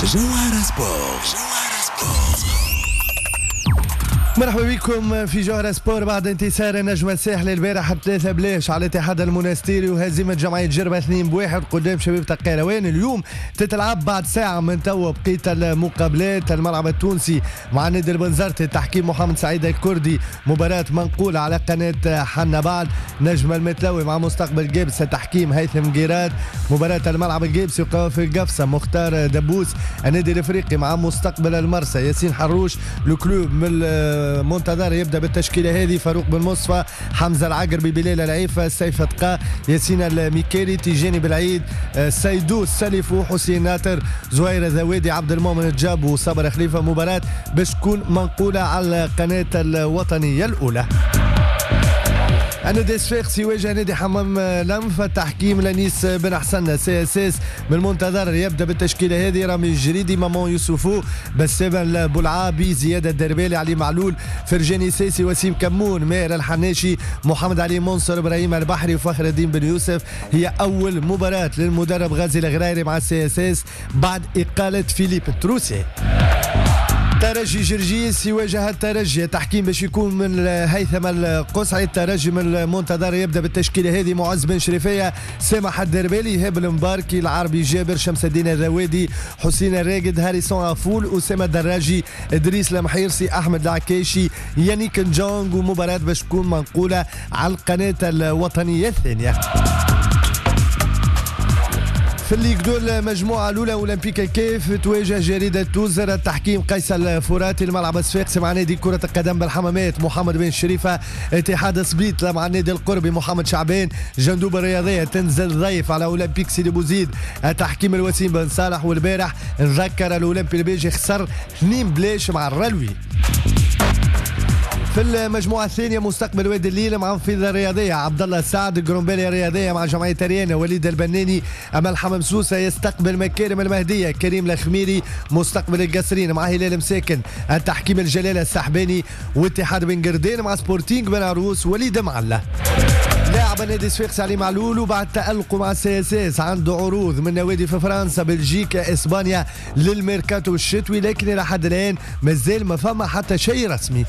جوهرة سبور. مرحبا بكم في جوهرة سبور. بعد انتصار النجم الساحلي البارح 3 بلاش على الاتحاد المنستيري وهزيمة جمعية جربة 2-1 قدام شباب القيروان. اليوم تتلعب بعد ساعة من توا بقية المقابلات. الملعب التونسي مع نادي البنزرتي تحكيم محمد سعيد الكردي، مباراة منقولة على قناة حنا. بعد نجم المتلوي مع مستقبل جيبس تحكيم هيثم جيراد، مباراة الملعب الجيبسي وقوافل القفصة مختار دبوس. النادي الافريقي مع مستقبل المرسى ياسين حروش. الكلوب من منتظر يبدا بالتشكيله هذه: فاروق بن مصفى، حمزه العقربي، بلال العيفه، سيف تقا، ياسين الميكيري، تيجاني بالعيد، سيدو السلف، حسين ناتر، زهير ذوادي، عبد المؤمن الجاب وصبر خليفه. مباراه باش تكون منقوله على القناه الوطنيه الاولى. النادي الصفاقسي يواجه نادي حمام لنف تحكيم لنيس بن حسن. CSS من المنتظر يبدا بالتشكيله هذه: رامي الجريدي، مامون يوسفو، بسام البلعابي، زياد الدربالي، علي معلول، فرجاني سيسي، وسيم كمون، ماهر الحناشي، محمد علي منصر، ابراهيم البحري وفخر الدين بن يوسف. هي اول مباراه للمدرب غازي الغرايري مع CSS بعد اقاله فيليب تروسي. ترجي جرجيس يواجه الترجي تحكيم باش يكون من هيثم القصعي. الترجي من المنتظر يبدا بالتشكيله هذه: معز بن شريفيه، سامح الدربالي، هاب المباركي، العربي جابر، شمس الدين الذوادي، حسين الراقد، هاريسون عفول، اسامه الدراجي، ادريس المحيرسي، احمد العكاشي، يانيك نجونغ. ومباراه باش تكون منقوله على القناه الوطنيه الثانيه. في الليغ دول المجموعة الأولى أولمبيك كيف تواجه جريدة توزر التحكيم قيس الفراتي. الملعب الصفاقسي مع نادي كرة القدم بالحمامات محمد بن شريفة. اتحاد سبيت مع النادي القربي محمد شعبان. جندوب الرياضية تنزل ضيف على أولمبيك سيدي بوزيد التحكيم الوسيم بن صالح. والبارح نذكر الأولمبي البيجي خسر 2 بلاش مع الرلوي. في المجموعة الثانية مستقبل وادي الليل مع انفيذ الرياضية عبد الله السعد. جرومبالي الرياضية مع جمعية ريانا وليد البناني. أمل حمام سوسة يستقبل مكارم المهدية كريم الخميري. مستقبل القصرين مع هلال مساكن التحكيم الجلالة السحباني. واتحاد بن قردين مع سبورتينغ بن عروس وليد معلة. لاعب النادي الصفاقسي علي معلول وبعد تألقه مع CSS عنده عروض من نوادي في فرنسا، بلجيكا، اسبانيا للميركاتو الشتوي، لكن الى حد الان مازال ما فما حتى شيء رسمي.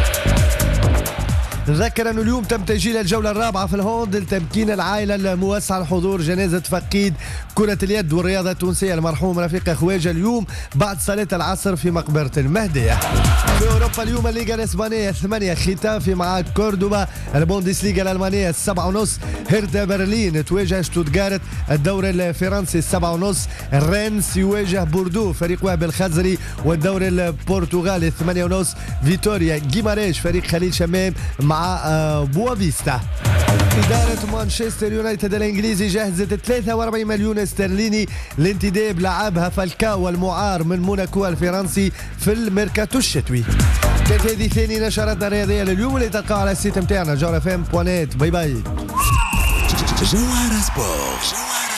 نذكر أنه اليوم تم تسجيل الجولة الرابعة في الهوند لتمكين العائلة الموسعة لحضور جنازة فقيد كرة اليد والرياضة التونسية المرحوم رفيق خواجة اليوم بعد صلاة العصر في مقبرة المهدية. في أوروبا اليوم الليغا الإسبانية 8 ختافي مع كوردوبا. البوندسليغا الألمانية 7:30 هيرتا برلين تواجه شتوتغارت. الدوري الفرنسي 7:30 رينس يواجه بوردو فريق وهب الخزري. والدوري البرتغالي 8:30 فيتوريا جيماريش فريق خليل شمام مع بوافيستا. إدارة مانشستر يونايتد الإنجليزي جهزت 43 مليون استرليني لانتداب لاعبها فالكاو المعار من موناكو الفرنسي في الميركاتو الشتوي. كانت هذه ثاني نشراتنا الرياضية لليوم اللي تلقاها على السيت متاعنا جوهرة FM.net. باي باي. جوهرة سبور.